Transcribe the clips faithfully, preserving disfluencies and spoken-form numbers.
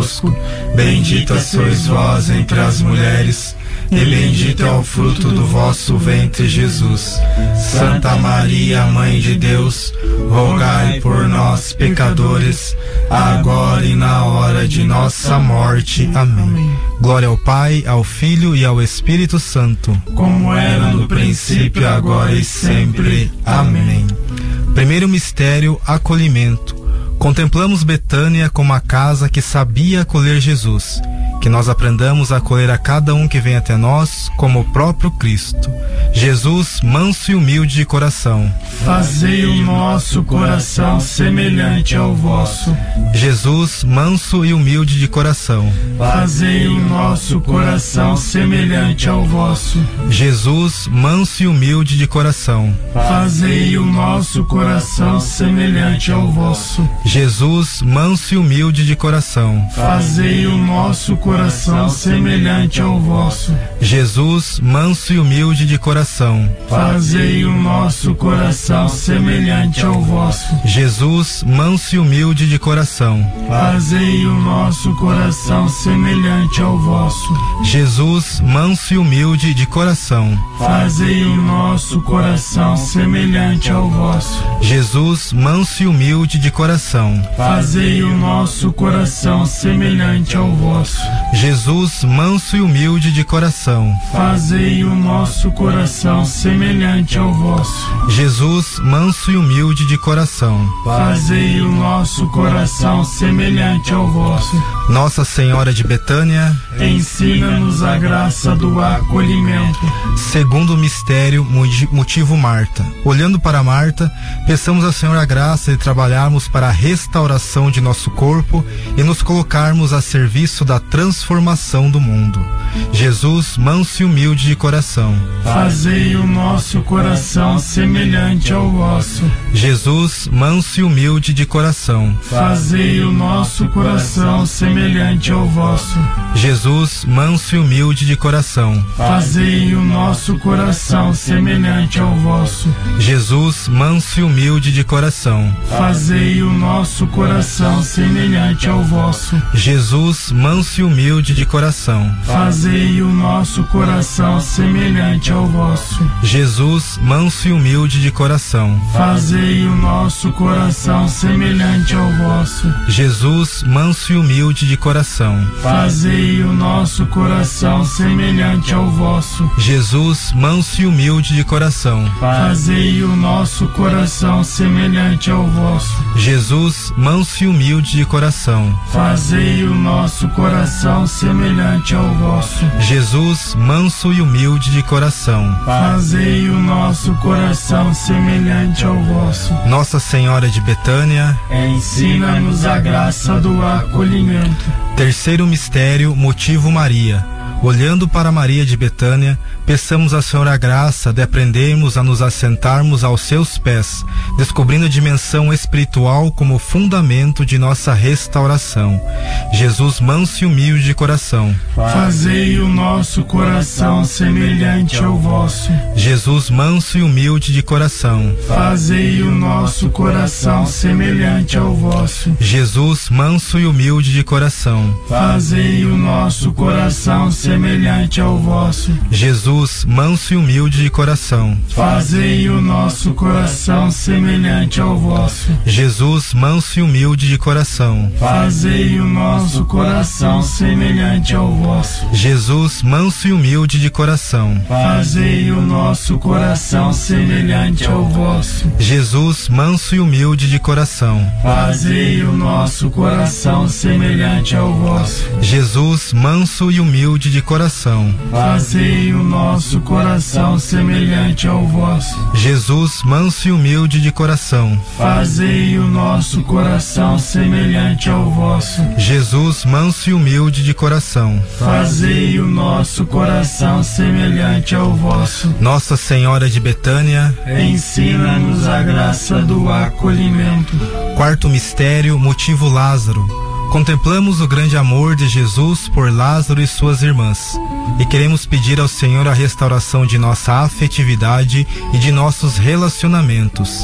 convosco. Bendita sois vós entre as mulheres, e bendito é o fruto do vosso ventre, Jesus. Santa Maria, Mãe de Deus, rogai por nós, pecadores, agora e na hora de nossa morte. Amém. Glória ao Pai, ao Filho e ao Espírito Santo, como era no princípio, agora e sempre. Amém. Primeiro mistério, acolhimento. Contemplamos Betânia como a casa que sabia acolher Jesus. Que nós aprendamos a acolher a cada um que vem até nós como o próprio Cristo. Jesus, manso e humilde de coração, fazei o nosso coração semelhante ao vosso. Jesus, manso e humilde de coração, fazei o nosso coração semelhante ao vosso. Jesus, manso e humilde de coração, fazei o nosso coração semelhante ao vosso. Jesus, manso e humilde de coração, fazei o nosso coração semelhante ao vosso. Jesus, manso e humilde de coração, fazei o nosso coração semelhante ao vosso. Jesus, manso e humilde de coração, fazei o nosso coração semelhante ao vosso. Jesus, manso e humilde de coração, fazei o nosso coração semelhante ao vosso. Jesus, manso e humilde de coração, fazei o nosso coração semelhante ao vosso. Jesus, manso e humilde de coração, fazei o nosso coração semelhante ao vosso. Jesus, manso e humilde de coração, fazei o nosso coração semelhante ao vosso. Nossa Senhora de Betânia, ensina-nos a graça do acolhimento. Segundo mistério, motivo Marta. Olhando para Marta, peçamos ao Senhor a graça de trabalharmos para a restauração de nosso corpo e nos colocarmos a serviço da transformação do mundo. Jesus, manso e humilde de coração, fazei o nosso coração semelhante ao vosso. Jesus, manso e humilde de coração, fazei o nosso coração semelhante ao vosso. Jesus, manso e humilde de coração, fazei o nosso coração semelhante ao vosso. Jesus, manso e humilde de coração, fazei o nosso coração semelhante ao vosso. Jesus, manso e humilde de coração, fazei o nosso coração semelhante ao vosso. Jesus, manso e humilde de coração, fazei o nosso coração semelhante ao vosso. Jesus, manso e humilde de coração, fazei o nosso coração semelhante ao vosso. Jesus, manso e humilde de coração, fazei o nosso coração semelhante ao vosso. Jesus, manso e humilde de coração, fazei o nosso coração semelhante ao vosso. Jesus, manso e humilde de coração, fazei o nosso coração semelhante ao vosso. Nossa Senhora de Betânia, ensina-nos a graça do acolhimento. Terceiro mistério, motivo Maria. Olhando para Maria de Betânia, peçamos ao Senhor a graça de aprendermos a nos assentarmos aos seus pés, descobrindo a dimensão espiritual como fundamento de nossa restauração. Jesus, manso e humilde de coração, fazei o nosso coração semelhante ao vosso. Jesus, manso e humilde de coração, fazei o nosso coração semelhante ao vosso. Jesus, manso e humilde de coração, fazei o nosso coração semelhante ao vosso. Jesus, manso e humilde de coração, fazei o nosso coração semelhante ao vosso. Jesus, manso e humilde de coração, fazei o nosso coração semelhante ao vosso. Jesus, manso e humilde de coração, fazei o nosso coração semelhante ao vosso. Jesus, manso e humilde de coração, fazei o nosso coração semelhante ao vosso. Jesus, manso e humilde de coração, fazei o nosso coração semelhante ao vosso. Jesus, manso e humilde de coração, fazei o nosso coração semelhante ao vosso. Jesus, manso e humilde de coração, fazei o nosso coração semelhante ao vosso. Nossa Senhora de Betânia, ensina-nos a graça do acolhimento. Quarto mistério, motivo Lázaro. Contemplamos o grande amor de Jesus por Lázaro e suas irmãs e queremos pedir ao Senhor a restauração de nossa afetividade e de nossos relacionamentos.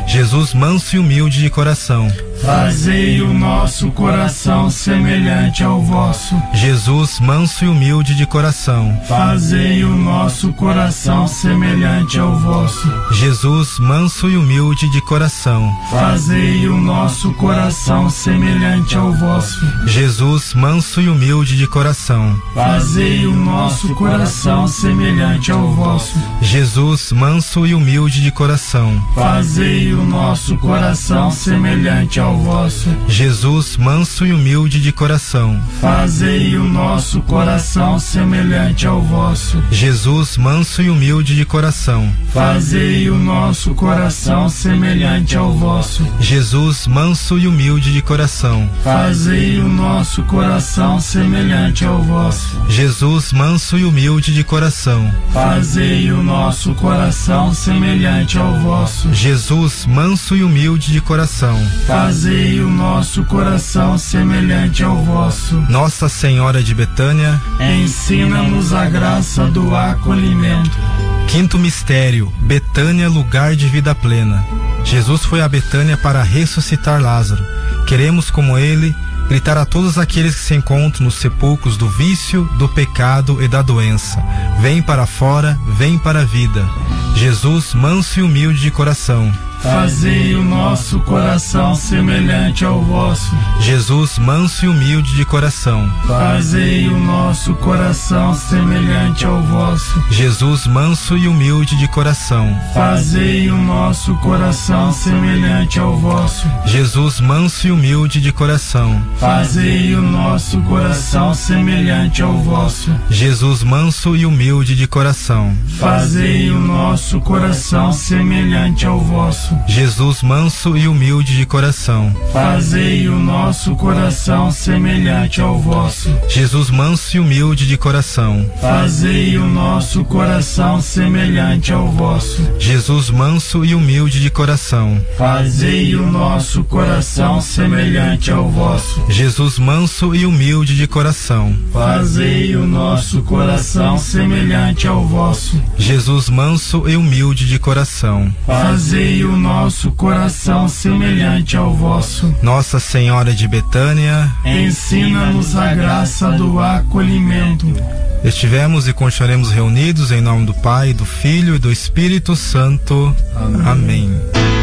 Jesus manso e humilde de coração, fazei o nosso coração semelhante ao vosso. Jesus manso e humilde de coração, fazei o nosso coração semelhante ao vosso. Jesus manso e humilde de coração, fazei o nosso coração semelhante ao vosso. Jesus manso e humilde de coração, fazei o nosso coração semelhante ao vosso. Jesus manso e humilde de coração, fazei o nosso coração semelhante ao vosso. Jesus manso e humilde de coração, fazei o nosso coração semelhante ao vosso. Jesus manso e humilde de coração, fazei o nosso coração semelhante ao vosso. Jesus manso e humilde de coração, fazei o nosso coração semelhante ao vosso. Jesus manso e humilde de coração, fazei o nosso coração semelhante ao vosso. Jesus manso e humilde de coração, fazei o nosso coração semelhante ao vosso. Nossa Senhora de Betânia, ensina-nos a graça do acolhimento. Quinto mistério, Betânia, lugar de vida plena. Jesus foi a Betânia para ressuscitar Lázaro. Queremos, como ele, gritar a todos aqueles que se encontram nos sepulcros do vício, do pecado e da doença: vem para fora, vem para a vida. Jesus manso e humilde de coração, fazei o nosso coração semelhante ao vosso. Jesus manso e humilde de coração, fazei o nosso coração semelhante ao vosso. Jesus manso e humilde de coração, fazei o nosso coração semelhante ao vosso. Jesus manso e humilde de coração, fazei o nosso coração semelhante ao vosso. Jesus manso e humilde de coração, fazei o nosso coração semelhante ao vosso. Jesus manso e humilde de coração, fazei o nosso coração semelhante ao vosso. Jesus manso e humilde de coração, fazei o nosso coração semelhante ao vosso. Jesus manso e humilde de coração, fazei o nosso coração semelhante ao vosso. Jesus manso e humilde de coração, fazei o nosso coração semelhante ao vosso. Jesus manso e humilde de coração, fazei o nosso coração semelhante ao vosso. Nossa Senhora de Betânia, ensina-nos a graça do acolhimento. Estivemos e continuaremos reunidos em nome do Pai, do Filho e do Espírito Santo. Amém. Amém.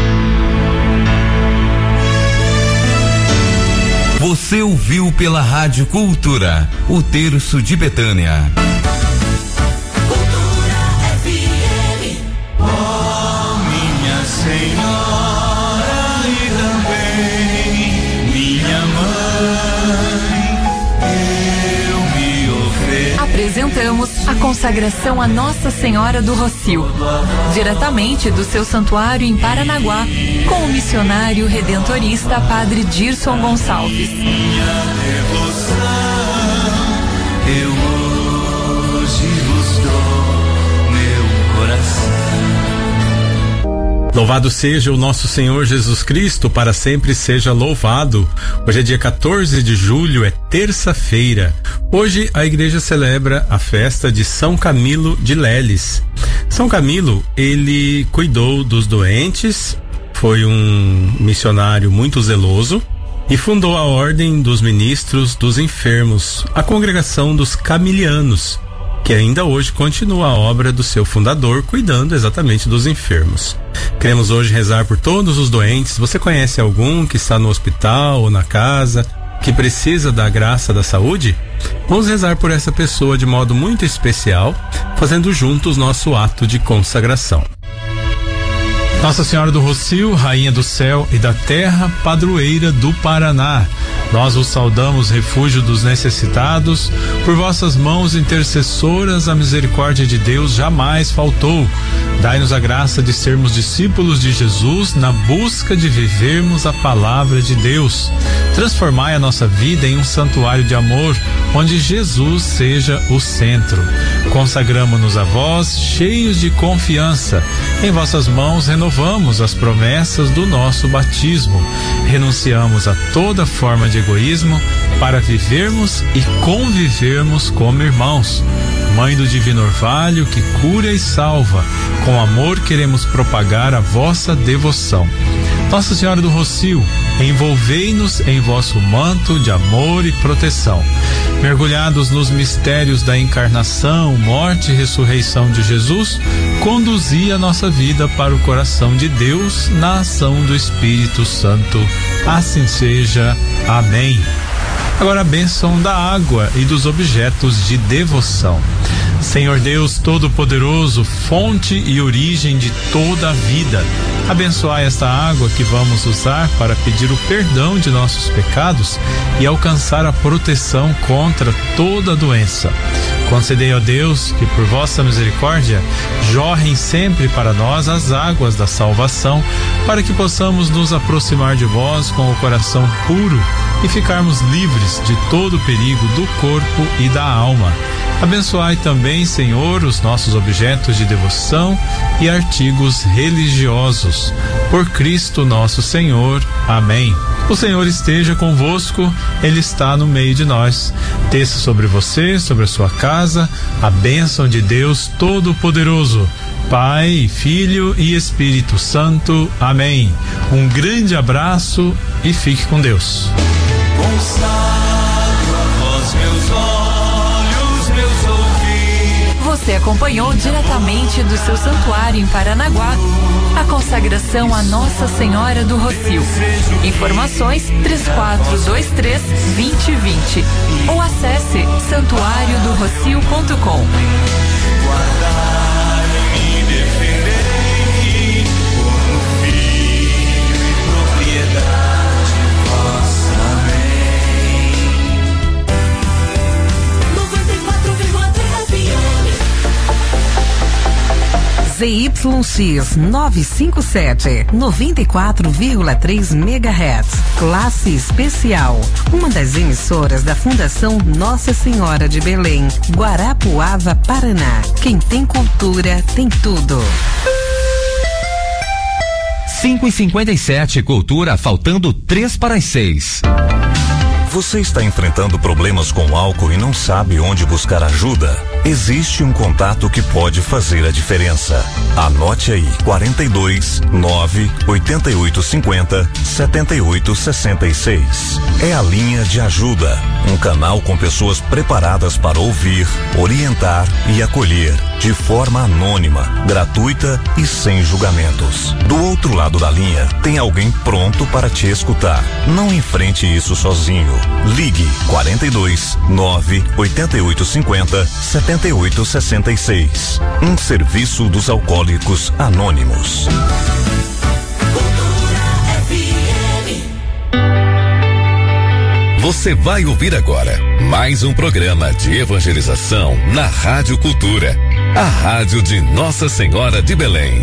Você ouviu pela Rádio Cultura, o Terço de Betânia. Apresentamos a consagração a Nossa Senhora do Rocio, diretamente do seu santuário em Paranaguá, com o missionário redentorista Padre Dirson Gonçalves. Minha devoção, eu hoje vos dou meu coração. Louvado seja o nosso Senhor Jesus Cristo, para sempre seja louvado. Hoje é dia quatorze de julho, é terça-feira. Hoje a igreja celebra a festa de São Camilo de Leles. São Camilo, ele cuidou dos doentes, foi um missionário muito zeloso e fundou a Ordem dos Ministros dos Enfermos, a Congregação dos Camilianos, que ainda hoje continua a obra do seu fundador, cuidando exatamente dos enfermos. Queremos hoje rezar por todos os doentes. Você conhece algum que está no hospital ou na casa, que precisa da graça da saúde? Vamos rezar por essa pessoa de modo muito especial, fazendo juntos nosso ato de consagração. Nossa Senhora do Rocio, Rainha do Céu e da Terra, Padroeira do Paraná, nós vos saudamos, refúgio dos necessitados. Por vossas mãos intercessoras, a misericórdia de Deus jamais faltou. Dai-nos a graça de sermos discípulos de Jesus na busca de vivermos a palavra de Deus. Transformai a nossa vida em um santuário de amor, onde Jesus seja o centro. Consagramo-nos a vós, cheios de confiança. Em vossas mãos renovamos as promessas do nosso batismo. Renunciamos a toda forma de egoísmo para vivermos e convivermos como irmãos. Mãe do Divino Orvalho, que cura e salva, com amor queremos propagar a vossa devoção. Nossa Senhora do Rocio, envolvei-nos em vosso manto de amor e proteção. Mergulhados nos mistérios da encarnação, morte e ressurreição de Jesus, conduzi a nossa vida para o coração de Deus na ação do Espírito Santo. Assim seja. Amém. Agora a bênção da água e dos objetos de devoção. Senhor Deus Todo-Poderoso, fonte e origem de toda a vida, abençoai esta água que vamos usar para pedir o perdão de nossos pecados e alcançar a proteção contra toda doença. Concedei, ó Deus, que por vossa misericórdia jorrem sempre para nós as águas da salvação, para que possamos nos aproximar de vós com o coração puro e ficarmos livres de todo perigo do corpo e da alma. Abençoai também, Senhor, os nossos objetos de devoção e artigos religiosos. Por Cristo nosso Senhor. Amém. O Senhor esteja convosco, Ele está no meio de nós. Desça sobre você, sobre a sua casa, a bênção de Deus Todo-Poderoso, Pai, Filho e Espírito Santo. Amém. Um grande abraço e fique com Deus. Consagro a vós meus olhos, meus ouvidos. Você acompanhou diretamente do seu santuário em Paranaguá a consagração a Nossa Senhora do Rocio. Informações três quatro dois três, dois zero dois zero ou acesse santuário do rocio ponto com. Guardai-me, defendei como filho e propriedade vossa. Amém. noventa e quatro vírgula três F M. Z Y X novecentos e cinquenta e sete, noventa e quatro vírgula três megahertz, classe especial, uma das emissoras da Fundação Nossa Senhora de Belém, Guarapuava, Paraná. Quem tem cultura tem tudo. cinco e cinquenta e sete, Cultura, faltando três para as seis. Você está enfrentando problemas com álcool e não sabe onde buscar ajuda? Existe um contato que pode fazer a diferença. Anote aí: quarenta e dois, nove, oitenta e oito cinquenta, setenta e oito sessenta e seis. É a linha de ajuda, um canal com pessoas preparadas para ouvir, orientar e acolher, de forma anônima, gratuita e sem julgamentos. Do outro lado da linha, tem alguém pronto para te escutar. Não enfrente isso sozinho. Ligue quarenta e dois, nove, oitenta e oito cinquenta, setenta e oito sessenta e seis. Um serviço dos Alcoólicos Anônimos. Você vai ouvir agora mais um programa de evangelização na Rádio Cultura, a rádio de Nossa Senhora de Belém.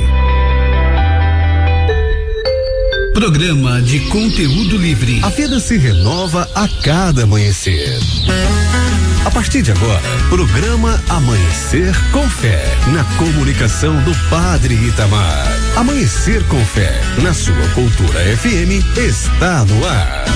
Programa de conteúdo livre. A vida se renova a cada amanhecer. A partir de agora, programa Amanhecer com Fé, na comunicação do Padre Itamar. Amanhecer com Fé, na sua Cultura F M, está no ar.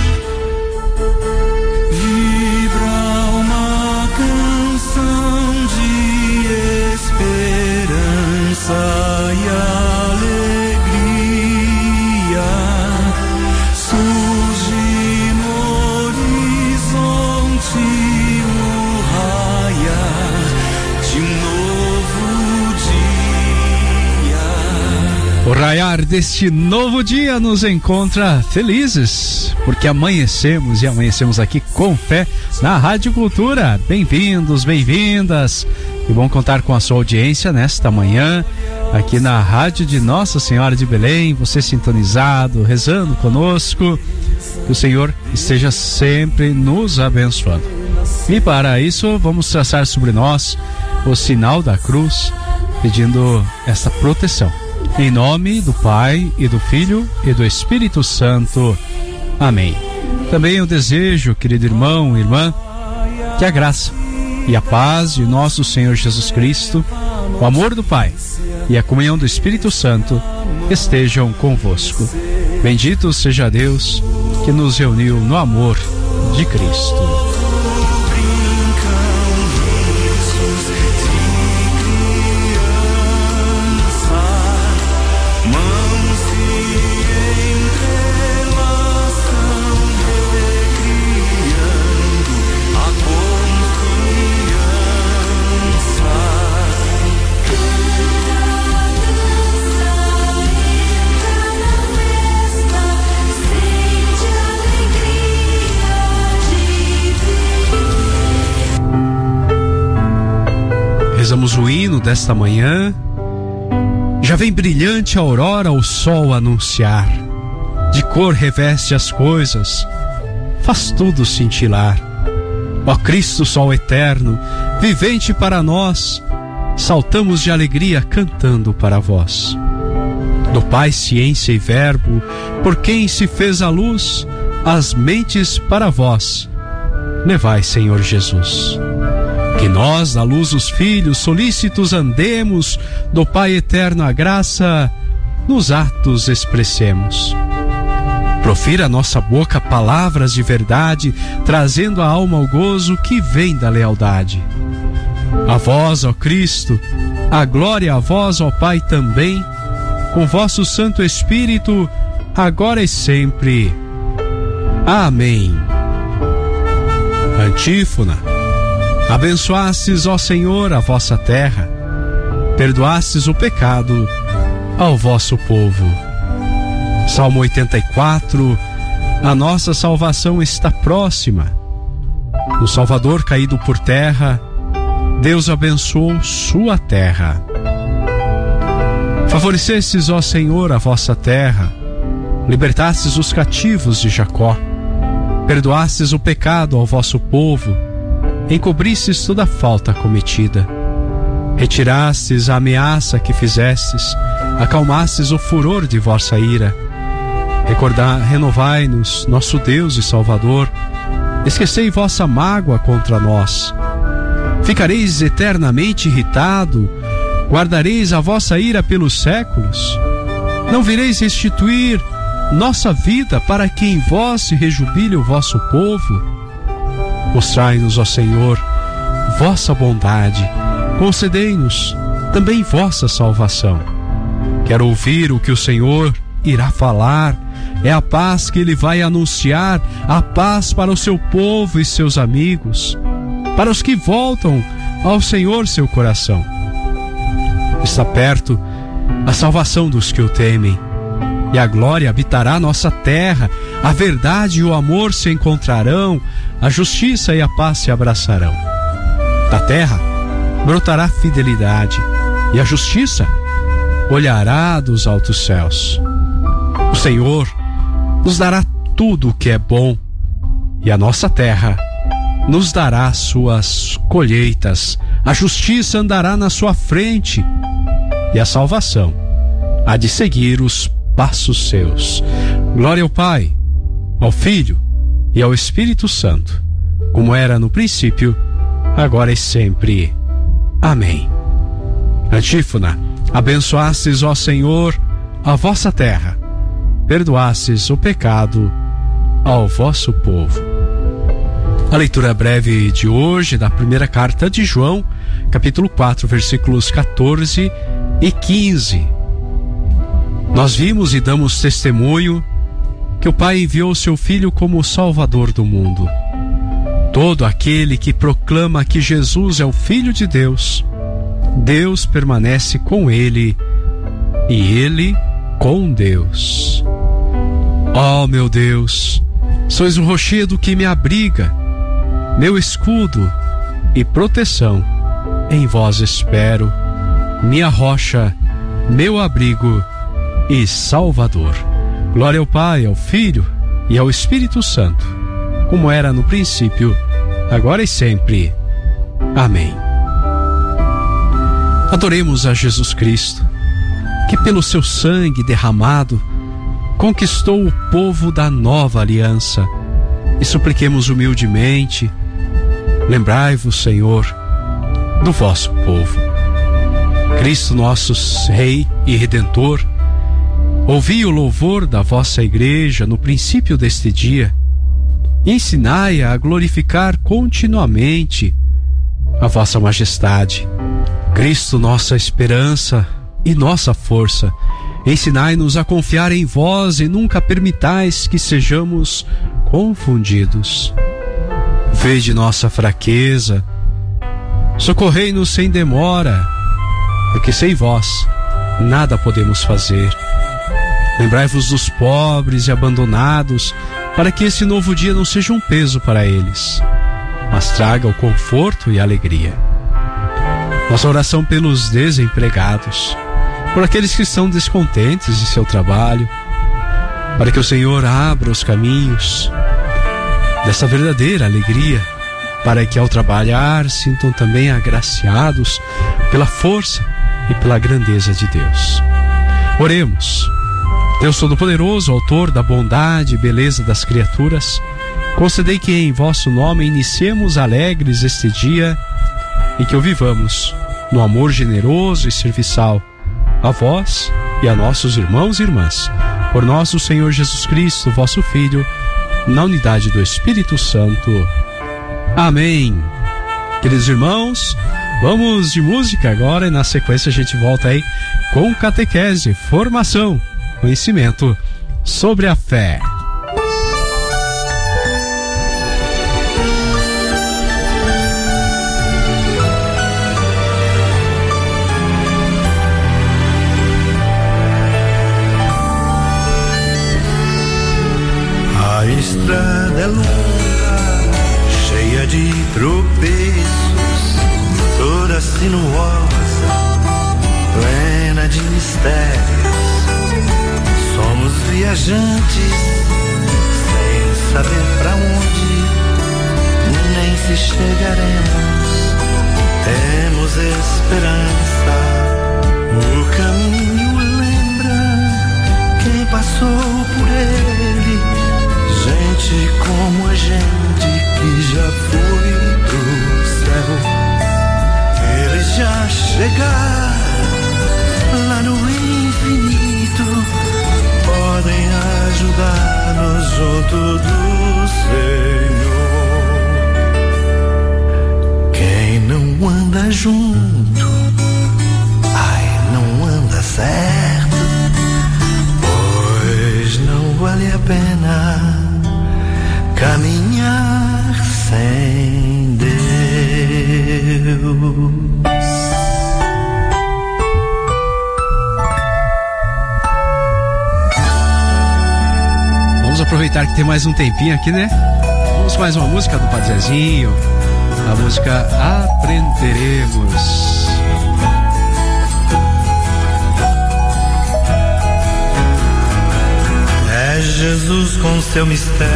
Vibra uma canção de esperança e alegria. Surge no horizonte o raiar de um novo dia. O raiar deste novo dia nos encontra felizes, porque amanhecemos e amanhecemos aqui com fé na Rádio Cultura. Bem-vindos, bem-vindas. Que bom contar com a sua audiência nesta manhã, aqui na Rádio de Nossa Senhora de Belém, você sintonizado, rezando conosco, que o Senhor esteja sempre nos abençoando. E para isso, vamos traçar sobre nós o sinal da cruz, pedindo essa proteção. Em nome do Pai, e do Filho, e do Espírito Santo. Amém. Também eu desejo, querido irmão e irmã, que a graça e a paz de nosso Senhor Jesus Cristo, o amor do Pai e a comunhão do Espírito Santo estejam convosco. Bendito seja Deus que nos reuniu no amor de Cristo. Brincam risos rezamos o hino desta manhã, já vem brilhante a aurora o sol anunciar, de cor reveste as coisas, faz tudo cintilar. Ó Cristo Sol eterno, vivente para nós, saltamos de alegria cantando para vós. Do Pai ciência e verbo, por quem se fez a luz, as mentes para vós levai, Senhor Jesus. Que nós, na luz dos filhos, solícitos andemos, do Pai eterno a graça, nos atos expressemos. Profira a nossa boca palavras de verdade, trazendo à alma o gozo que vem da lealdade. A vós, ó Cristo, a glória a vós, ó Pai, também, com vosso Santo Espírito, agora e sempre. Amém. Antífona. Abençoastes, ó Senhor, a vossa terra, perdoastes o pecado ao vosso povo. Salmo oitenta e quatro. A nossa salvação está próxima. No Salvador caído por terra, Deus abençoou sua terra. Favorecestes, ó Senhor, a vossa terra, libertastes os cativos de Jacó, perdoastes o pecado ao vosso povo, encobristes toda a falta cometida, retirastes a ameaça que fizestes, acalmastes o furor de vossa ira. Recordai, renovai-nos, nosso Deus e Salvador, esquecei vossa mágoa contra nós. Ficareis eternamente irritado, guardareis a vossa ira pelos séculos? Não vireis restituir nossa vida para que em vós se rejubile o vosso povo? Mostrai-nos, ó Senhor, vossa bondade, concedei-nos também vossa salvação. Quero ouvir o que o Senhor irá falar, é a paz que Ele vai anunciar, a paz para o seu povo e seus amigos, para os que voltam ao Senhor seu coração. Está perto a salvação dos que o temem, e a glória habitará nossa terra, a verdade e o amor se encontrarão, a justiça e a paz se abraçarão. Da terra brotará a fidelidade, e a justiça olhará dos altos céus. O Senhor nos dará tudo o que é bom, e a nossa terra nos dará suas colheitas. A justiça andará na sua frente, e a salvação há de seguir os passos seus. Glória ao Pai, ao Filho e ao Espírito Santo, como era no princípio, agora e sempre. Amém. Antífona. Abençoastes, ó Senhor, a vossa terra, perdoastes o pecado ao vosso povo. A leitura breve de hoje da primeira carta de João, capítulo quatro, versículos quatorze e quinze. Nós vimos e damos testemunho que o Pai enviou seu Filho como o Salvador do mundo. Todo aquele que proclama que Jesus é o Filho de Deus, Deus permanece com ele e ele com Deus. Ó meu Deus, sois o rochedo que me abriga, meu escudo e proteção, em vós espero, minha rocha, meu abrigo e Salvador. Glória ao Pai, ao Filho e ao Espírito Santo, como era no princípio, agora e sempre. Amém. Adoremos a Jesus Cristo, que pelo seu sangue derramado conquistou o povo da nova aliança, e supliquemos humildemente: lembrai-vos, Senhor, do vosso povo. Cristo, nosso Rei e Redentor, ouvi o louvor da vossa igreja no princípio deste dia, e ensinai-a a glorificar continuamente a vossa majestade. Cristo, nossa esperança e nossa força, ensinai-nos a confiar em vós e nunca permitais que sejamos confundidos. Vede nossa fraqueza, socorrei-nos sem demora, porque sem vós nada podemos fazer. Lembrai-vos dos pobres e abandonados, para que esse novo dia não seja um peso para eles, mas traga o conforto e a alegria. Nossa oração pelos desempregados, por aqueles que estão descontentes de seu trabalho, para que o Senhor abra os caminhos dessa verdadeira alegria, para que ao trabalhar sintam também agraciados pela força e pela grandeza de Deus. Oremos. Deus Todo-Poderoso, autor da bondade e beleza das criaturas, concedei que em vosso nome iniciemos alegres este dia e que o vivamos no amor generoso e serviçal a vós e a nossos irmãos e irmãs, por nosso Senhor Jesus Cristo, vosso Filho, na unidade do Espírito Santo. Amém. Queridos irmãos, vamos de música agora e na sequência a gente volta aí com catequese, formação, conhecimento sobre a fé. A estrada é longa, cheia de tropeços, toda sinuosa, plena de mistérios. Somos viajantes, sem saber pra onde, nem se chegaremos. Temos esperança, o caminho lembra quem passou por ele. Gente como a gente que já foi pro céu. Eles já chegaram lá no infinito, podem ajudar-nos junto do Senhor. Quem não anda junto, ai, não anda certo, pois não vale a pena caminhar sem Deus. Vamos aproveitar que tem mais um tempinho aqui, né? Vamos mais uma música do Padre Zezinho, a música Aprenderemos. É Jesus com seu mistério,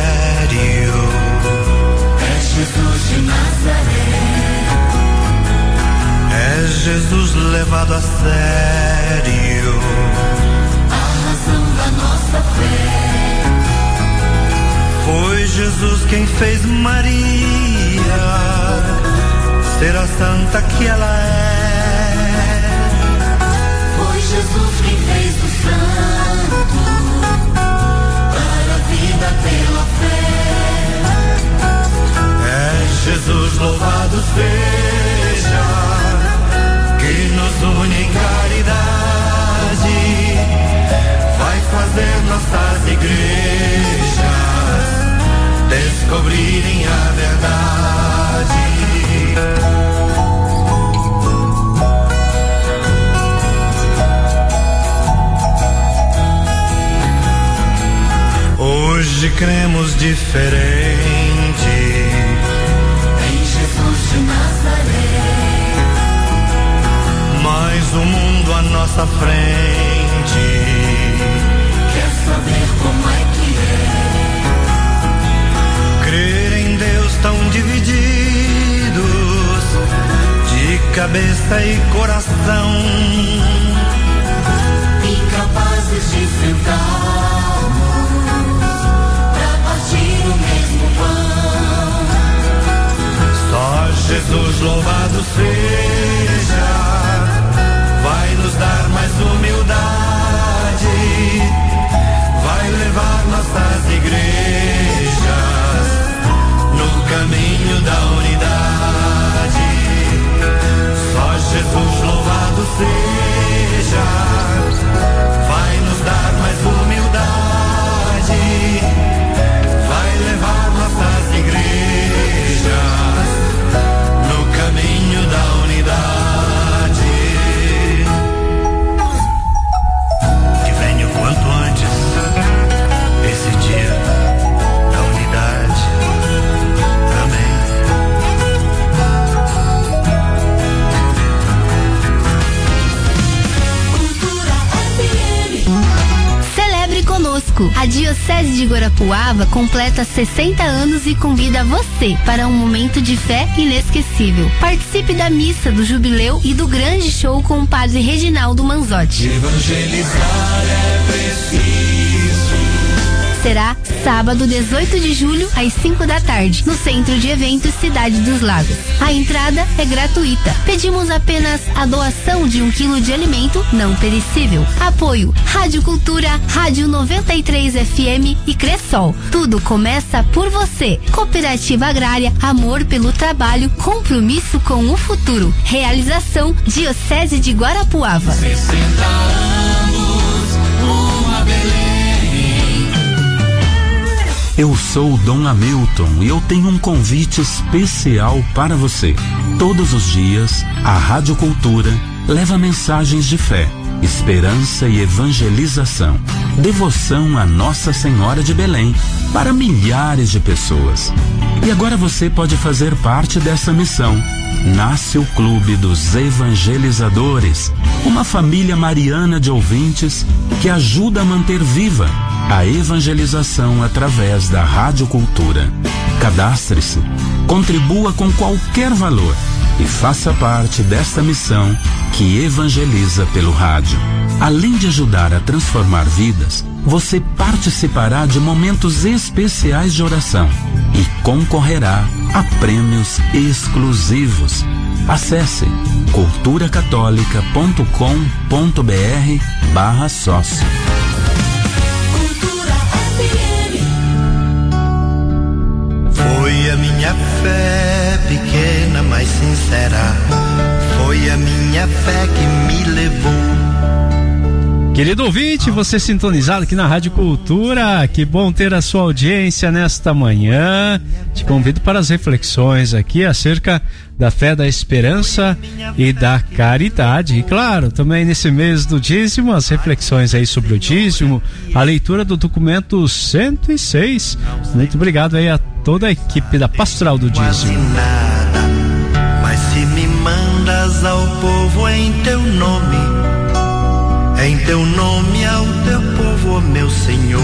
é Jesus de Nazaré, é Jesus levado a sério, a razão da nossa fé. Foi Jesus quem fez Maria ser a santa que ela é. Foi Jesus quem fez o santo pela fé. É Jesus louvado seja, que nos une em caridade, vai fazer nossas igrejas descobrirem a verdade. Hoje cremos diferente em Jesus de Nazaré, mas o mundo à nossa frente quer saber como é que é. Crer em Deus tão divididos, de cabeça e coração, incapazes de sentar o mesmo pão. Só Jesus louvado seja, vai nos dar mais humildade, vai levar nossas igrejas no caminho da unidade. Só Jesus louvado seja, vai nos dar mais humildade, vai levar nossas igrejas no caminho da unidade. Que venha o quanto antes esse dia da unidade. Amém. Diocese de Guarapuava completa sessenta anos e convida você para um momento de fé inesquecível. Participe da missa do jubileu e do grande show com o padre Reginaldo Manzotti. Evangelizar é preciso. Será sábado, dezoito de julho, às cinco da tarde, no Centro de Eventos Cidade dos Lagos. A entrada é gratuita. Pedimos apenas a doação de um quilo de alimento não perecível. Apoio Rádio Cultura, Rádio noventa e três F M e Cressol. Tudo começa por você. Cooperativa Agrária, amor pelo trabalho, compromisso com o futuro. Realização Diocese de Guarapuava. sessenta anos, uma Belém. Eu sou o Dom Hamilton e eu tenho um convite especial para você. Todos os dias, a Rádio Cultura leva mensagens de fé, esperança e evangelização. Devoção a Nossa Senhora de Belém para milhares de pessoas. E agora você pode fazer parte dessa missão. Nasce o Clube dos Evangelizadores, uma família mariana de ouvintes que ajuda a manter viva a evangelização através da Rádio Cultura. Cadastre-se, contribua com qualquer valor e faça parte desta missão que evangeliza pelo rádio. Além de ajudar a transformar vidas, você participará de momentos especiais de oração e concorrerá a prêmios exclusivos. Acesse culturacatólica.com.br barra sócio. Foi a minha fé pequena, mas sincera. Foi a minha fé que me levou. Querido ouvinte, você sintonizado aqui na Rádio Cultura, que bom ter a sua audiência nesta manhã. Te convido para as reflexões aqui acerca da fé, da esperança e da caridade. E claro, também nesse mês do dízimo, as reflexões aí sobre o dízimo, a leitura do documento cento e seis. Muito obrigado aí a toda a equipe da Pastoral do Dízimo. Nada, mas se me mandas ao povo em teu nome, em teu nome ao teu povo, meu Senhor,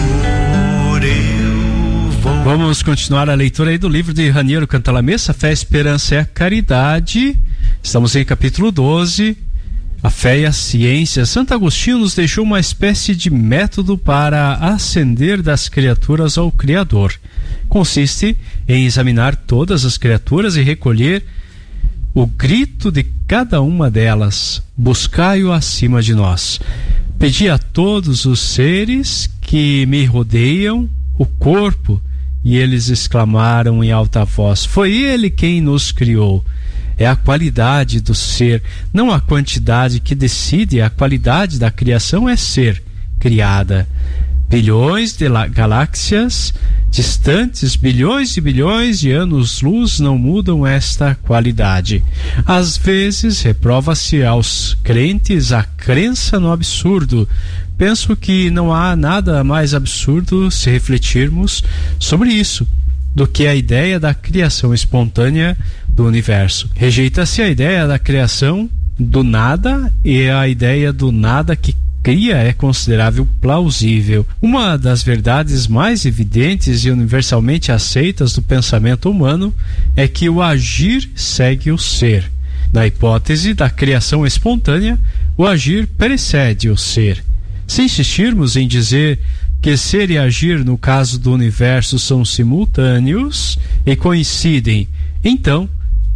eu vou. Vamos continuar a leitura aí do livro de Raniero Cantalamessa, Fé, Esperança e a Caridade. Estamos em capítulo doze, a fé e a ciência. Santo Agostinho nos deixou uma espécie de método para ascender das criaturas ao Criador. Consiste em examinar todas as criaturas e recolher o grito de cada uma delas: buscai-o acima de nós. Pedi a todos os seres que me rodeiam o corpo, e eles exclamaram em alta voz: foi ele quem nos criou. É a qualidade do ser, não a quantidade, que decide. A qualidade da criação é ser criada. Bilhões de galáxias distantes, bilhões e bilhões de anos-luz não mudam esta qualidade. Às vezes reprova-se aos crentes a crença no absurdo. Penso que não há nada mais absurdo, se refletirmos sobre isso, do que a ideia da criação espontânea do universo. Rejeita-se a ideia da criação do nada, e a ideia do nada que cria é considerável plausível. Uma das verdades mais evidentes e universalmente aceitas do pensamento humano é que o agir segue o ser. Na hipótese da criação espontânea, o agir precede o ser. Se insistirmos em dizer que ser e agir no caso do universo são simultâneos e coincidem, então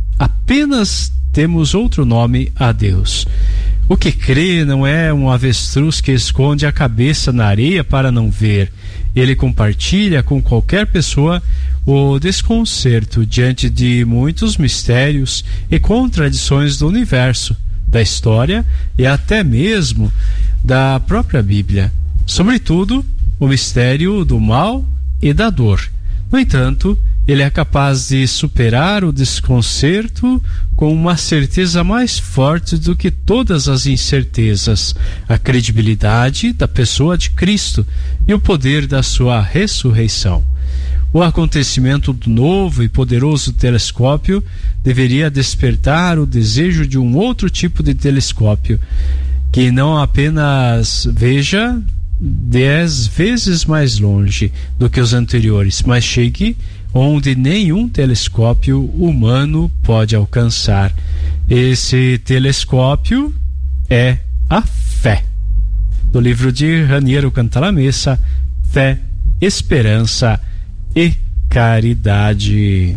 apenas temos outro nome a Deus. O que crê não é um avestruz que esconde a cabeça na areia para não ver. Ele compartilha com qualquer pessoa o desconcerto diante de muitos mistérios e contradições do universo, da história e até mesmo da própria Bíblia. Sobretudo, o mistério do mal e da dor. No entanto, ele é capaz de superar o desconcerto com uma certeza mais forte do que todas as incertezas: a credibilidade da pessoa de Cristo e o poder da sua ressurreição. O acontecimento do novo e poderoso telescópio deveria despertar o desejo de um outro tipo de telescópio, que não apenas veja dez vezes mais longe do que os anteriores, mas chegue onde nenhum telescópio humano pode alcançar. Esse telescópio é a fé. Do livro de Raniero Cantalamessa, Fé, Esperança e Caridade.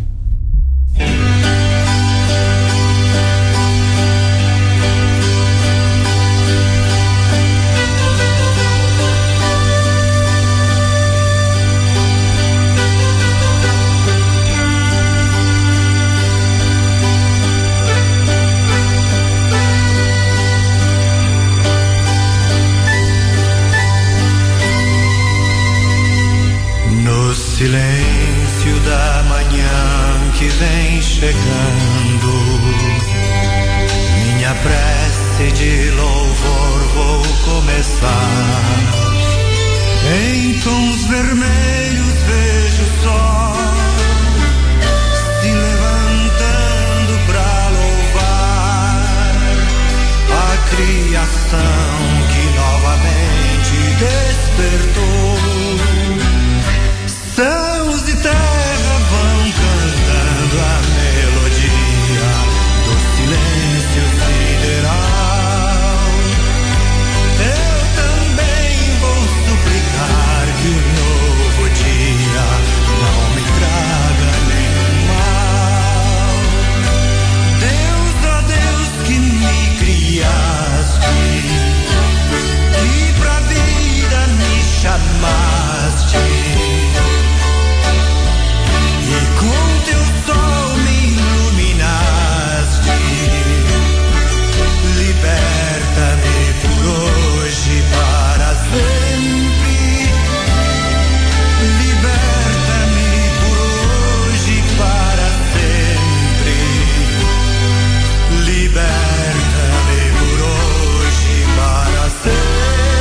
Silêncio da manhã que vem chegando, minha prece de louvor vou começar. Em tons vermelhos vejo o sol se levantando pra louvar a criação que novamente despertou. Céus e terra vão cantando a melodia do silêncio sideral. Eu também vou suplicar que o novo dia não me traga nenhum mal. Deus, ó Deus que me criaste e pra vida me chamaste. Com teu sol me iluminaste, liberta-me por hoje para sempre, liberta-me por hoje para sempre, liberta-me por hoje para sempre.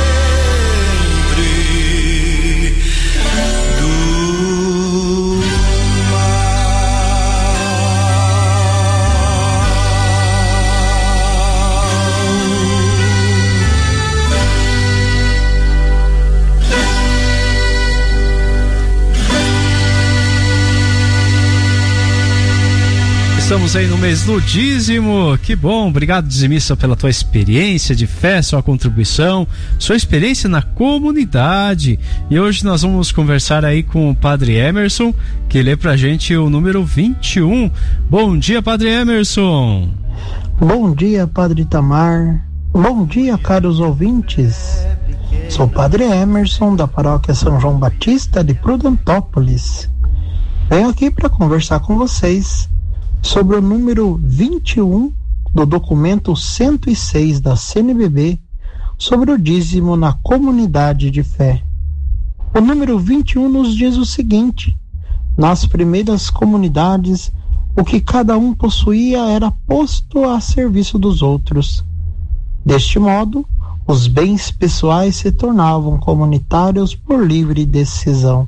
Estamos aí no mês do dízimo, que bom, obrigado dizimista pela tua experiência de fé, sua contribuição, sua experiência na comunidade. E hoje nós vamos conversar aí com o Padre Emerson, que lê pra gente o número vinte e um. Bom dia, Padre Emerson. Bom dia, Padre Itamar. Bom dia, caros ouvintes. Sou o Padre Emerson, da paróquia São João Batista de Prudentópolis. Venho aqui para conversar com vocês sobre o número vinte e um do documento cento e seis da C N B B sobre o dízimo na comunidade de fé. O número vinte e um nos diz o seguinte: nas primeiras comunidades, o que cada um possuía era posto a serviço dos outros. Deste modo, os bens pessoais se tornavam comunitários por livre decisão.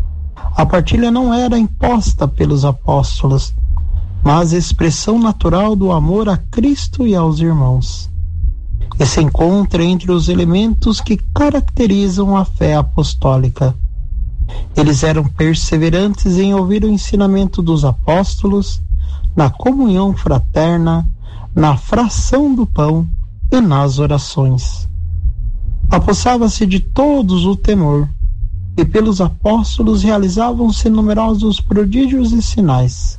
A partilha não era imposta pelos apóstolos, mas expressão natural do amor a Cristo e aos irmãos. E se encontra entre os elementos que caracterizam a fé apostólica. Eles eram perseverantes em ouvir o ensinamento dos apóstolos, na comunhão fraterna, na fração do pão e nas orações. Apossava-se de todos o temor, e pelos apóstolos realizavam-se numerosos prodígios e sinais.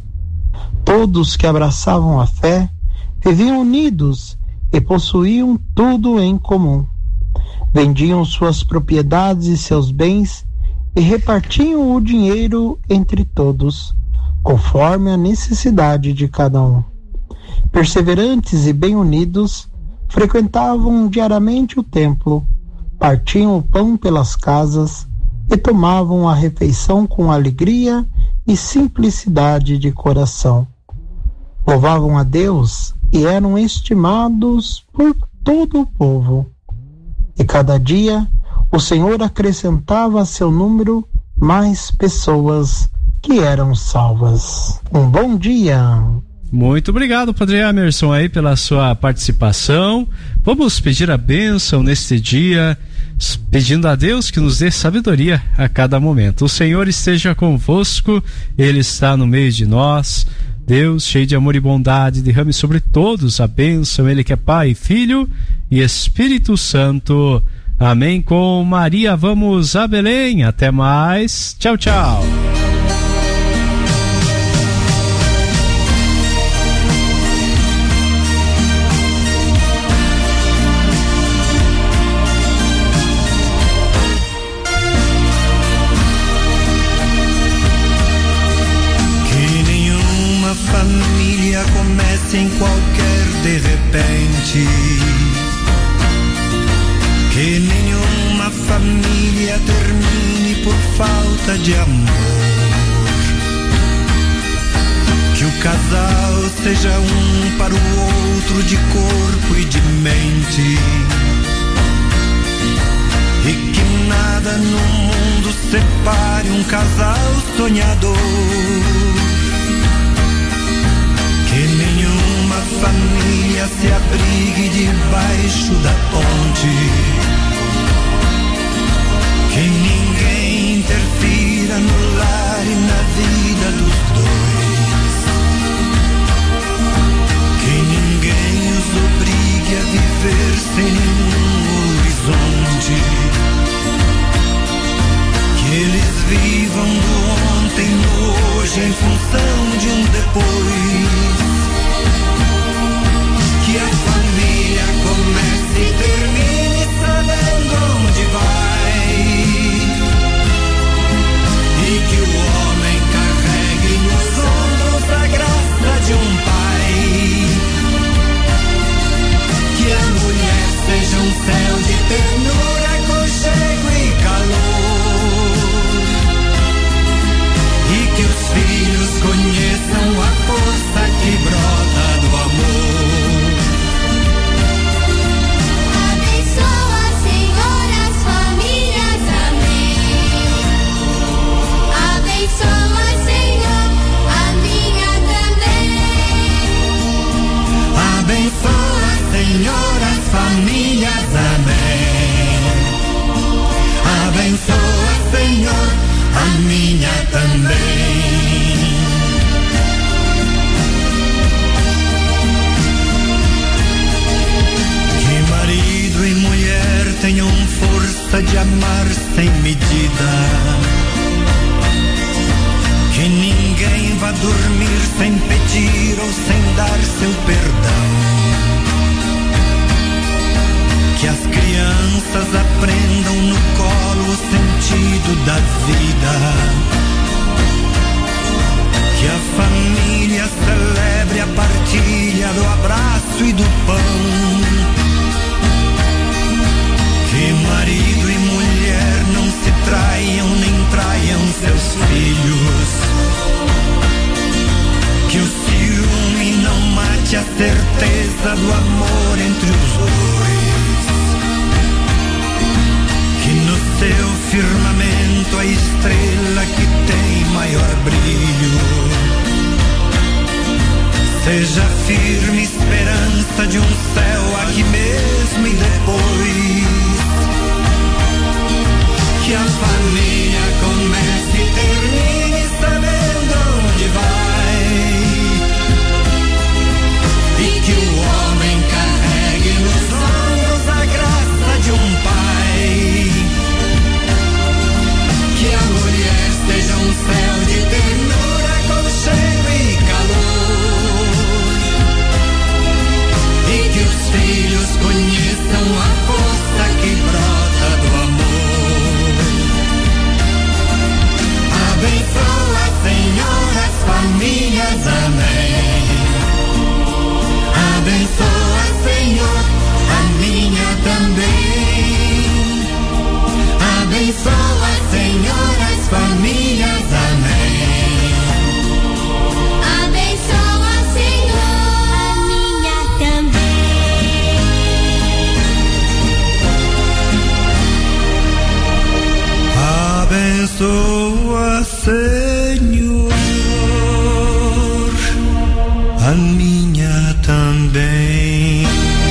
Todos que abraçavam a fé viviam unidos e possuíam tudo em comum. Vendiam suas propriedades e seus bens e repartiam o dinheiro entre todos, conforme a necessidade de cada um. Perseverantes e bem unidos, frequentavam diariamente o templo, partiam o pão pelas casas e tomavam a refeição com alegria e simplicidade de coração. Louvavam a Deus e eram estimados por todo o povo. E cada dia o Senhor acrescentava a seu número mais pessoas que eram salvas. Um bom dia. Muito obrigado, Padre Emerson, aí pela sua participação. Vamos pedir a bênção neste dia, pedindo a Deus que nos dê sabedoria a cada momento. O Senhor esteja convosco, Ele está no meio de nós. Deus, cheio de amor e bondade, derrame sobre todos a bênção, Ele que é Pai, Filho e Espírito Santo. Amém. Com Maria vamos a Belém. Até mais. Tchau, tchau. Família comece em qualquer de repente, que nenhuma família termine por falta de amor, que o casal seja um para o outro de corpo e de mente, e que nada no mundo separe um casal sonhador. Que nenhuma família se abrigue debaixo da ponte, que ninguém interfira no lar e na vida dos dois, que ninguém os obrigue a viver sem nenhum horizonte, que eles vivam do ontem no hoje em função de um depois. Que a família comece e termine sabendo onde vai, e que o homem carregue nos ombros a graça de um pai, que a mulher seja um céu de ternura, aconchego e calor, e que os filhos conheçam a força que brota do amor. Abençoa, Senhor, as famílias, amém. Abençoa, Senhor, a minha também. Que marido e mulher tenham força de amar sem medida, que ninguém vá dormir sem pedir ou sem dar seu perdão, que as crianças aprendam no colo o sentido da vida, que a família celebre a partilha do abraço e do pão, que marido e mulher não se traiam nem traiam seus filhos, que o ciúme não mate a certeza do amor entre os dois, que no seu firmamento a estrela que tem maior brilho seja firme esperança de um céu aqui mesmo e depois. Que a família comece e termine sabendo onde vai, e que o homem carregue nos ombros a graça de um pai, que a mulher seja um céu de ternura, aconchego e calor, e que os filhos conheçam a força que brota do amor. a minha também.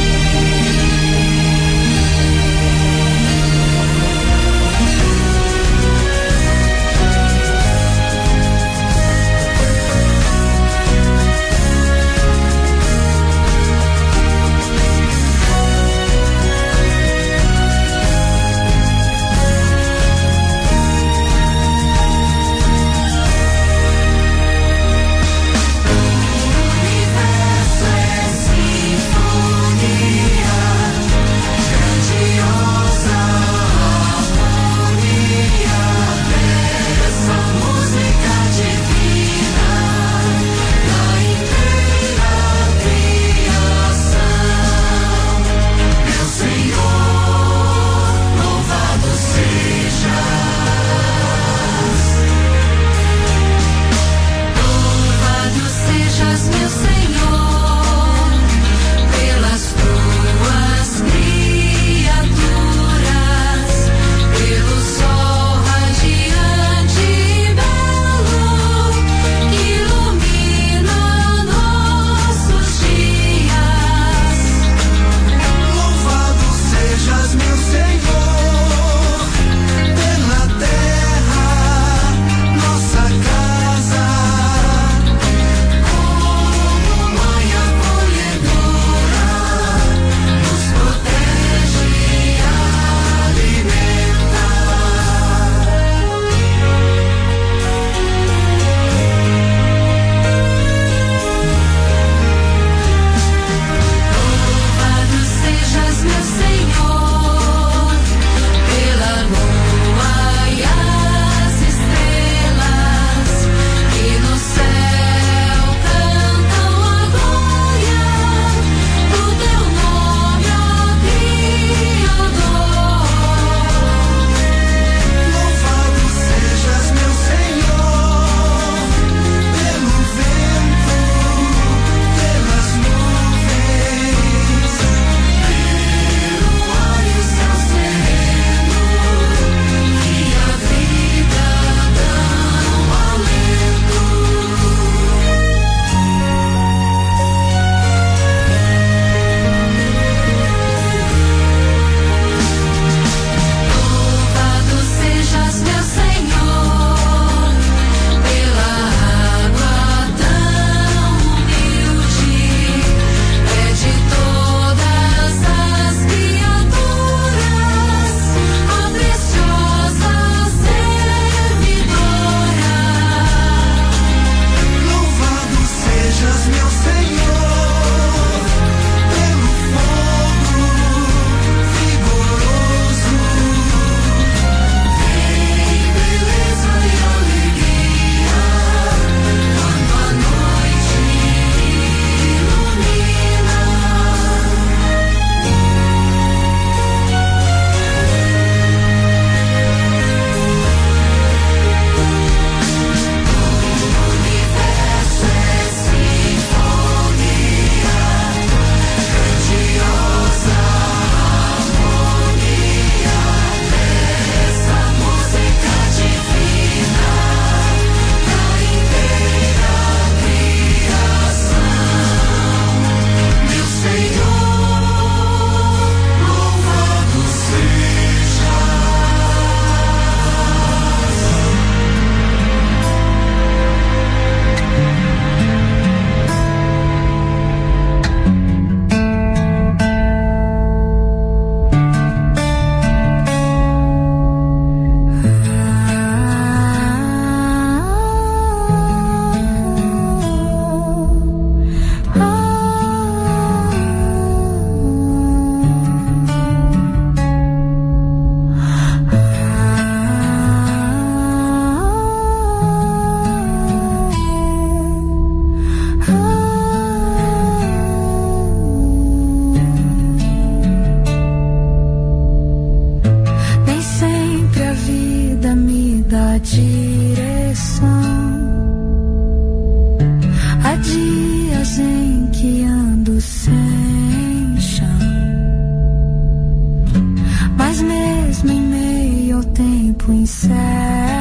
tempo incerto,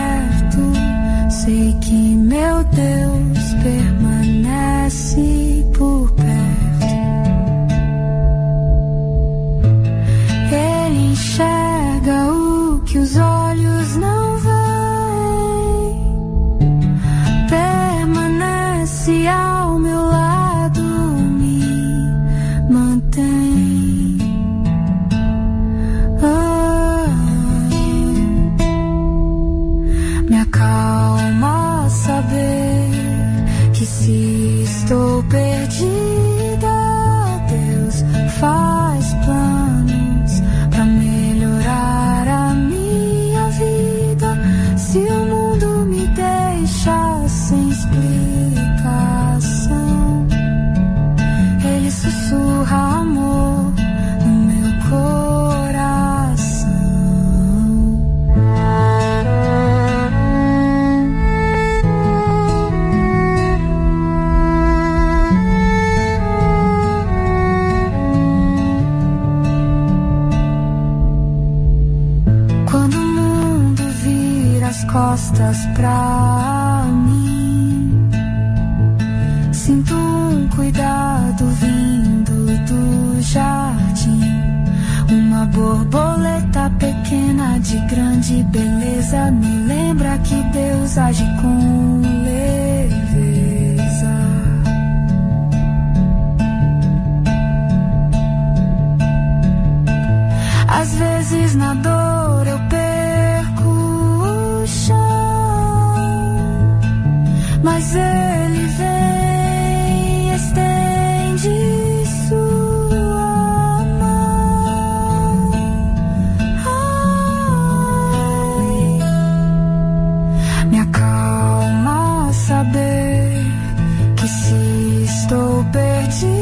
sei que meu Deus permanece faz pra mim. Sinto um cuidado vindo do jardim. Uma borboleta pequena de grande beleza me lembra que Deus age com leveza. Às vezes na dor eu perco o chão, mas Ele vem e estende sua mão. Ai, me acalma saber que se estou perdida,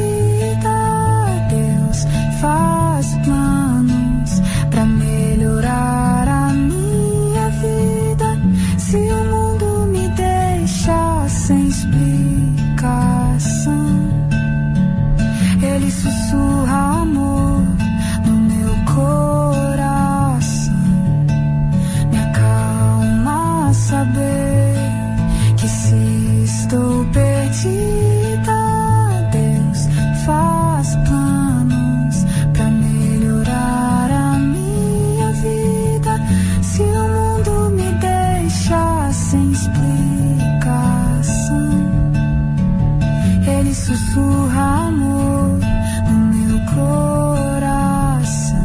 Deus faz planos pra melhorar a minha vida. Se o mundo me deixa sem explicação, Ele sussurra amor no meu coração. Me acalma saber que se estou perdida, Deus faz planos pra melhorar a minha vida. Se o mundo me deixa sem explicação, Ele sussurra amor no meu coração.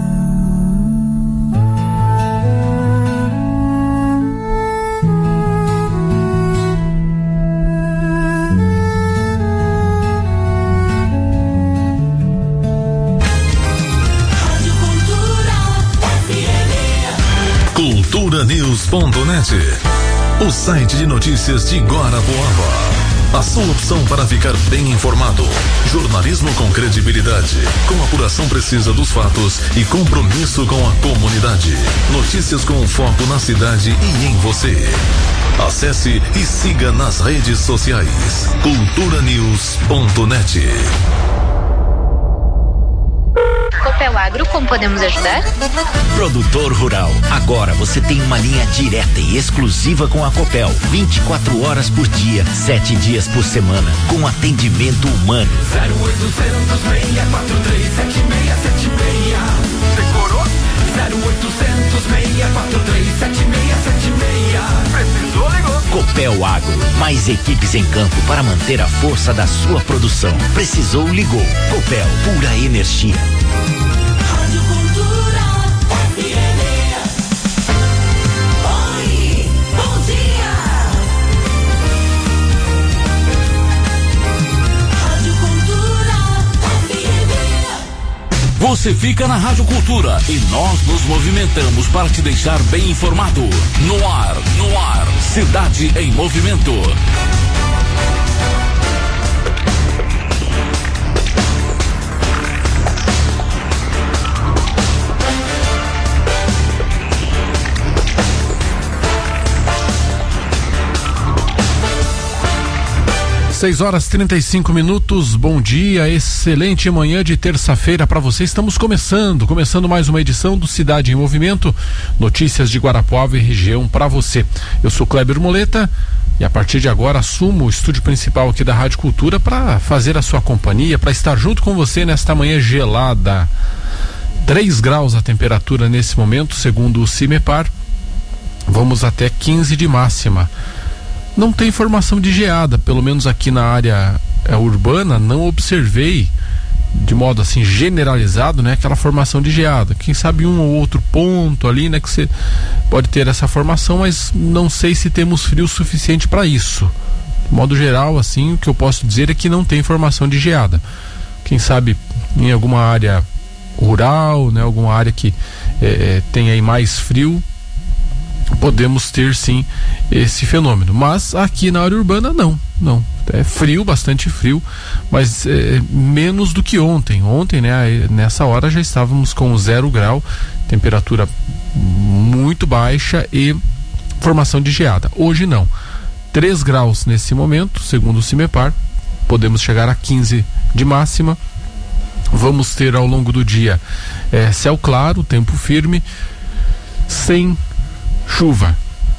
cultura news ponto net, o site de notícias de Guarapuava. A sua opção para ficar bem informado. Jornalismo com credibilidade, com apuração precisa dos fatos e compromisso com a comunidade. Notícias com foco na cidade e em você. Acesse e siga nas redes sociais. cultura news ponto net. Copel Agro, como podemos ajudar? Produtor rural, agora você tem uma linha direta e exclusiva com a Copel, vinte e quatro horas por dia, sete dias por semana, com atendimento humano. zero oitocentos, seis quatro três, sete seis sete seis. Decorou? zero oitocentos, seis quatro três, sete seis sete seis. Precisou, ligou. Copel Agro, mais equipes em campo para manter a força da sua produção. Precisou, ligou. Copel, pura energia. Você fica na Rádio Cultura e nós nos movimentamos para te deixar bem informado. No ar, no ar, Cidade em Movimento. seis horas e trinta e cinco minutos, bom dia, excelente manhã de terça-feira para você. Estamos começando, começando mais uma edição do Cidade em Movimento, notícias de Guarapuava e região para você. Eu sou Kleber Moleta e a partir de agora assumo o estúdio principal aqui da Rádio Cultura para fazer a sua companhia, para estar junto com você nesta manhã gelada. três graus a temperatura nesse momento, segundo o CIMEPAR, vamos até quinze de máxima. Não tem formação de geada, pelo menos aqui na área é, urbana, não observei de modo assim generalizado, né, aquela formação de geada. Quem sabe um ou outro ponto ali, né, que você pode ter essa formação, mas não sei se temos frio suficiente para isso. De modo geral, assim, o que eu posso dizer é que não tem formação de geada. Quem sabe em alguma área rural, né, alguma área que é, tem aí mais frio, podemos ter sim esse fenômeno, mas aqui na área urbana não, não, é frio, bastante frio, mas é, menos do que ontem, ontem, né, nessa hora já estávamos com zero grau, temperatura muito baixa e formação de geada. Hoje não, três graus nesse momento, segundo o CIMEPAR, podemos chegar a quinze de máxima. Vamos ter ao longo do dia é, céu claro, tempo firme, sem chuva.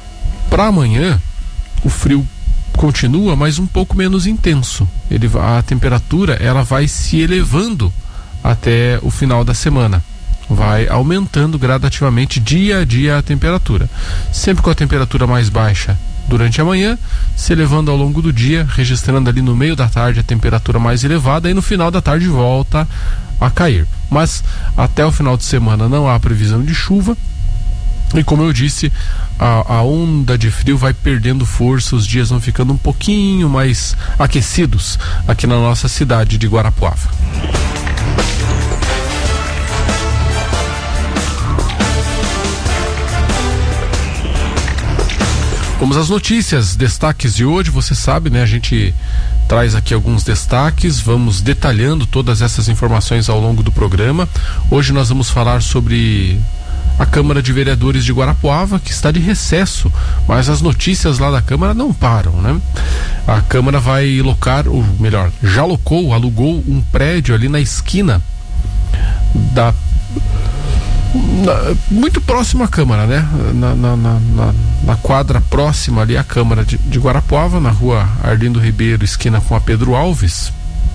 Para amanhã, o frio continua, mas um pouco menos intenso. Ele, a temperatura ela vai se elevando até o final da semana. Vai aumentando gradativamente dia a dia a temperatura. Sempre com a temperatura mais baixa durante a manhã, se elevando ao longo do dia, registrando ali no meio da tarde a temperatura mais elevada e no final da tarde volta a cair. Mas até o final de semana não há previsão de chuva. E como eu disse, a, a onda de frio vai perdendo força, os dias vão ficando um pouquinho mais aquecidos aqui na nossa cidade de Guarapuava. Vamos às notícias, destaques de hoje. Você sabe, né? A gente traz aqui alguns destaques, vamos detalhando todas essas informações ao longo do programa. Hoje nós vamos falar sobre a Câmara de Vereadores de Guarapuava, que está de recesso, mas as notícias lá da Câmara não param, né? A Câmara vai locar, ou melhor, já locou, alugou um prédio ali na esquina da Na, muito próximo à Câmara, né? Na, na, na, na, na quadra próxima ali à Câmara de, de Guarapuava, na rua Arlindo Ribeiro, esquina com a Pedro Alves,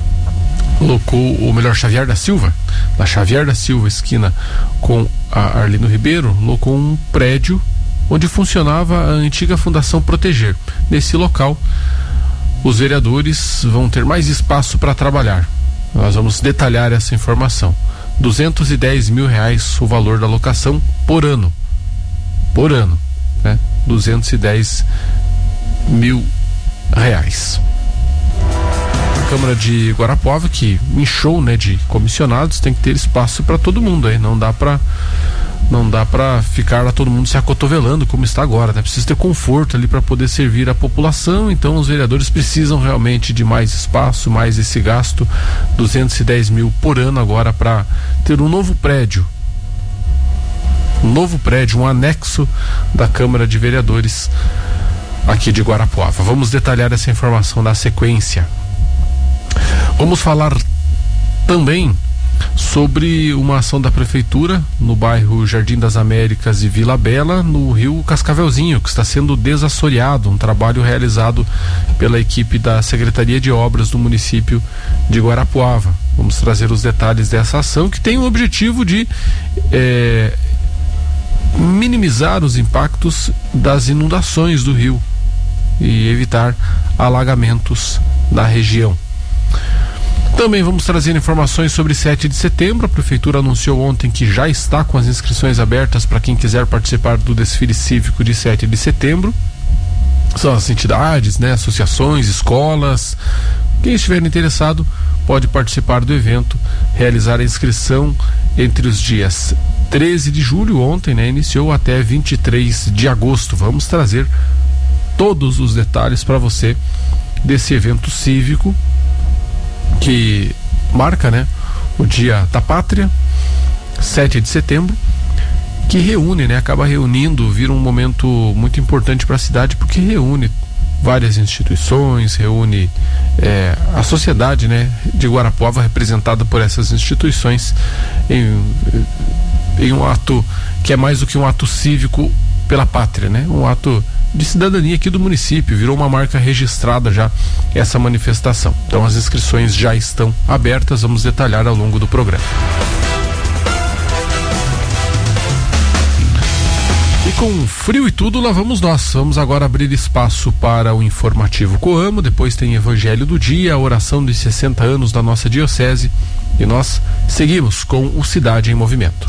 locou, ou melhor, Xavier da Silva, na Xavier da Silva, esquina com a Arlindo Ribeiro, locou um prédio onde funcionava a antiga Fundação Proteger. Nesse local, os vereadores vão ter mais espaço para trabalhar. Nós vamos detalhar essa informação. duzentos e dez mil reais o valor da locação por ano. Por ano, né? duzentos e dez mil reais. A Câmara de Guarapuava, que inchou, né, de comissionados, tem que ter espaço para todo mundo aí. Não dá para não dá para ficar lá todo mundo se acotovelando como está agora, né? Precisa ter conforto ali para poder servir a população. Então os vereadores precisam realmente de mais espaço, mais esse gasto, duzentos e dez mil por ano agora para ter um novo prédio, um novo prédio, um anexo da Câmara de Vereadores aqui de Guarapuava. Vamos detalhar essa informação na sequência. Vamos falar também sobre uma ação da Prefeitura no bairro Jardim das Américas e Vila Bela, no rio Cascavelzinho, que está sendo desassoreado, um trabalho realizado pela equipe da Secretaria de Obras do município de Guarapuava. Vamos trazer os detalhes dessa ação, que tem o objetivo de é, minimizar os impactos das inundações do rio e evitar alagamentos na região. Também vamos trazer informações sobre sete de setembro. A Prefeitura anunciou ontem que já está com as inscrições abertas para quem quiser participar do desfile cívico de sete de setembro. São as entidades, né, associações, escolas. Quem estiver interessado pode participar do evento, realizar a inscrição entre os dias treze de julho, ontem, né, iniciou, até vinte e três de agosto. Vamos trazer todos os detalhes para você desse evento cívico que marca, né, o Dia da Pátria, sete de setembro, que reúne, né, acaba reunindo, vira um momento muito importante para a cidade, porque reúne várias instituições, reúne é, a sociedade, né, de Guarapuava, representada por essas instituições, em, em um ato que é mais do que um ato cívico pela pátria, né, um ato de cidadania aqui do município. Virou uma marca registrada já essa manifestação. Então as inscrições já estão abertas, vamos detalhar ao longo do programa. E com frio e tudo, lá vamos nós. Vamos agora abrir espaço para o informativo Coamo, depois tem Evangelho do Dia, a oração dos sessenta anos da nossa diocese, e nós seguimos com o Cidade em Movimento.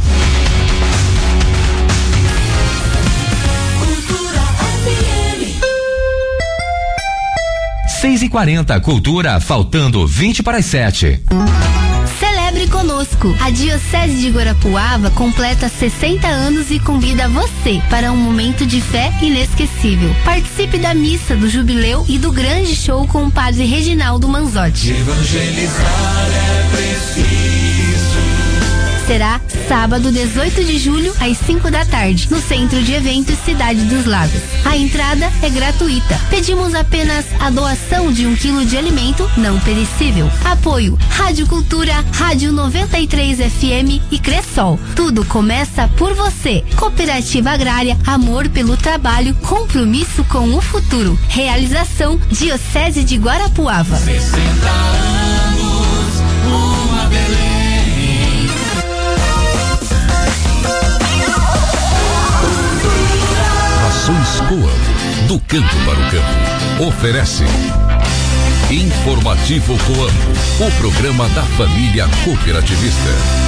seis e quarenta, Cultura, faltando vinte para as sete. Celebre conosco. A Diocese de Guarapuava completa sessenta anos e convida você para um momento de fé inesquecível. Participe da missa do jubileu e do grande show com o padre Reginaldo Manzotti. Evangelizar é preciso. Será sábado dezoito de julho, às cinco da tarde, no Centro de Eventos Cidade dos Lagos. A entrada é gratuita. Pedimos apenas a doação de um quilo de alimento não perecível. Apoio Rádio Cultura, Rádio noventa e três F M e Cressol. Tudo começa por você. Cooperativa Agrária, amor pelo trabalho, compromisso com o futuro. Realização Diocese de Guarapuava. sessenta anos, uma Belém. Rações Coamo, do campo para o campo. Oferece Informativo Coamo, o programa da família cooperativista.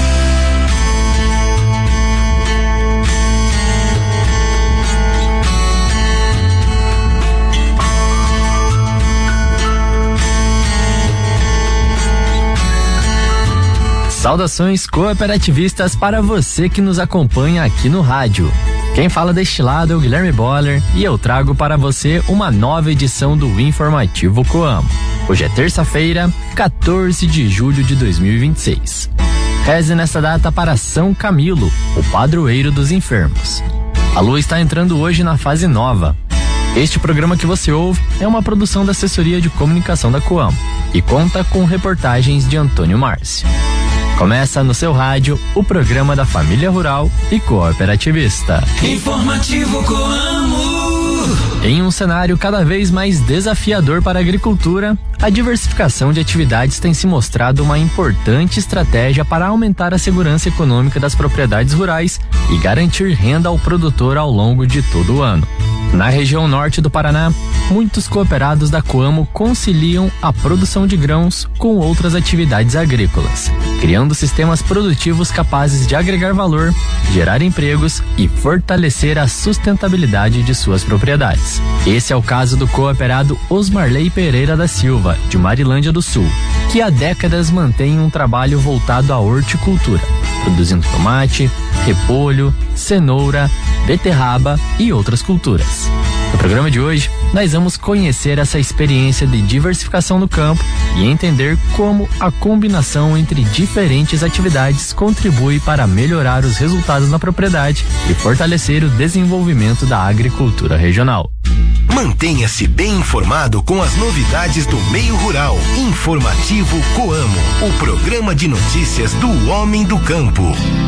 Saudações cooperativistas para você que nos acompanha aqui no rádio. Quem fala deste lado é o Guilherme Boller e eu trago para você uma nova edição do Informativo Coamo. Hoje é terça-feira, quatorze de julho de dois mil e vinte e seis. Reze nesta data para São Camilo, o padroeiro dos enfermos. A lua está entrando hoje na fase nova. Este programa que você ouve é uma produção da Assessoria de Comunicação da Coamo e conta com reportagens de Antônio Márcio. Começa no seu rádio o programa da família rural e cooperativista. Informativo Coamo. Em um cenário cada vez mais desafiador para a agricultura, a diversificação de atividades tem se mostrado uma importante estratégia para aumentar a segurança econômica das propriedades rurais e garantir renda ao produtor ao longo de todo o ano. Na região norte do Paraná, muitos cooperados da Coamo conciliam a produção de grãos com outras atividades agrícolas, criando sistemas produtivos capazes de agregar valor, gerar empregos e fortalecer a sustentabilidade de suas propriedades. Esse é o caso do cooperado Osmarley Pereira da Silva, de Marilândia do Sul, que há décadas mantém um trabalho voltado à horticultura, produzindo tomate, repolho, cenoura, beterraba e outras culturas. No programa de hoje, nós vamos conhecer essa experiência de diversificação no campo e entender como a combinação entre diferentes atividades contribui para melhorar os resultados na propriedade e fortalecer o desenvolvimento da agricultura regional. Mantenha-se bem informado com as novidades do meio rural. Informativo Coamo, o programa de notícias do homem do campo.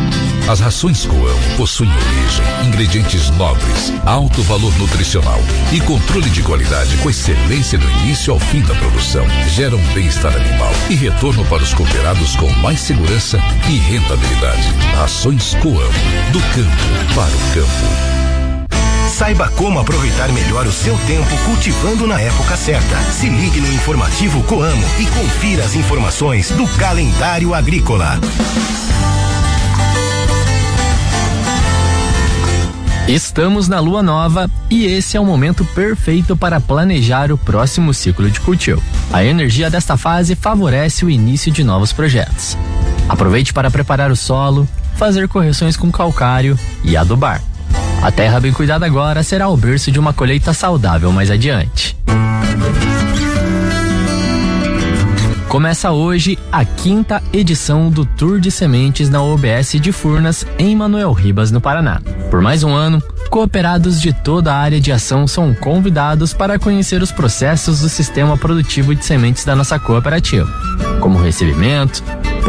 As rações Coamo possuem origem, ingredientes nobres, alto valor nutricional e controle de qualidade com excelência do início ao fim da produção. Geram bem-estar animal e retorno para os cooperados com mais segurança e rentabilidade. Rações Coamo, do campo para o campo. Saiba como aproveitar melhor o seu tempo cultivando na época certa. Se ligue no Informativo Coamo e confira as informações do calendário agrícola. Estamos na lua nova e esse é o momento perfeito para planejar o próximo ciclo de cultivo. A energia desta fase favorece o início de novos projetos. Aproveite para preparar o solo, fazer correções com calcário e adubar. A terra bem cuidada agora será o berço de uma colheita saudável mais adiante. Começa hoje a quinta edição do Tour de Sementes na O B S de Furnas, em Manoel Ribas, no Paraná. Por mais um ano, cooperados de toda a área de ação são convidados para conhecer os processos do sistema produtivo de sementes da nossa cooperativa, como recebimento,